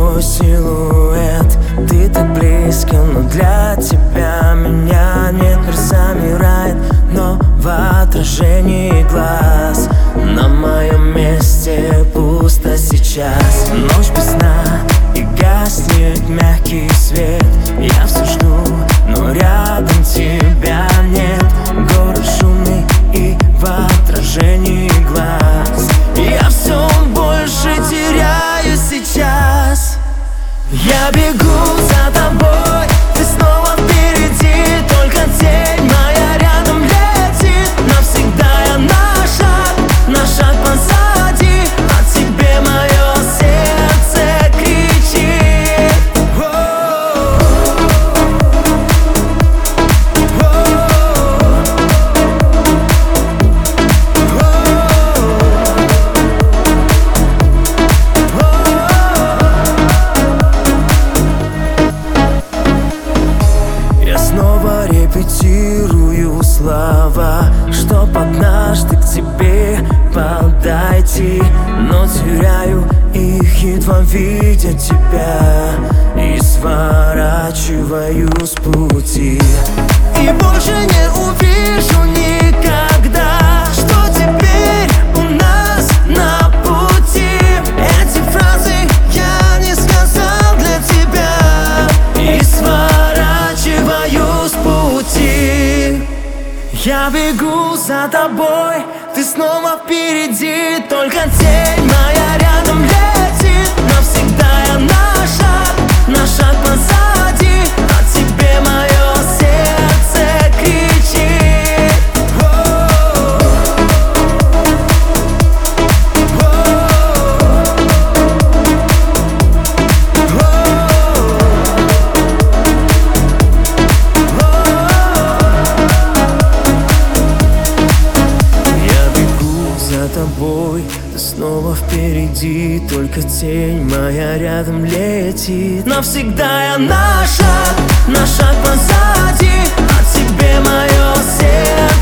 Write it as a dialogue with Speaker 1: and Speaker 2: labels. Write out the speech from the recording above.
Speaker 1: твой силуэт. Ты так близко, но для тебя меня нет. Мир замирает, но в отражении глаз. На моем месте пусто сейчас. Ночь без сна и гаснет мягкий свет. Я все жду, но рядом тебя нет. Город шумный и в отражении глаз. Я все больше теряю сейчас. Я бегу за тобой, ты снова впереди. Только тень моя рядом летит. Навсегда я на шаг позади. О тебе мое сердце кричит. Я снова репетирую слова, чтоб однажды к тебе подойти. Но теряю их, едва видя тебя, и сворачиваю с пути. И больше не увижу никогда, что теперь у нас на пути. Эти фразы я не сказал для тебя, и сворачиваю с пути. Я бегу за тобой, ты снова впереди. Только тень моя рядом летит. Навсегда я на шаг позади. О тебе мое сердце кричит. За тобой, ты снова впереди. Только тень моя рядом летит. Навсегда я на шаг позади. О тебе мое сердце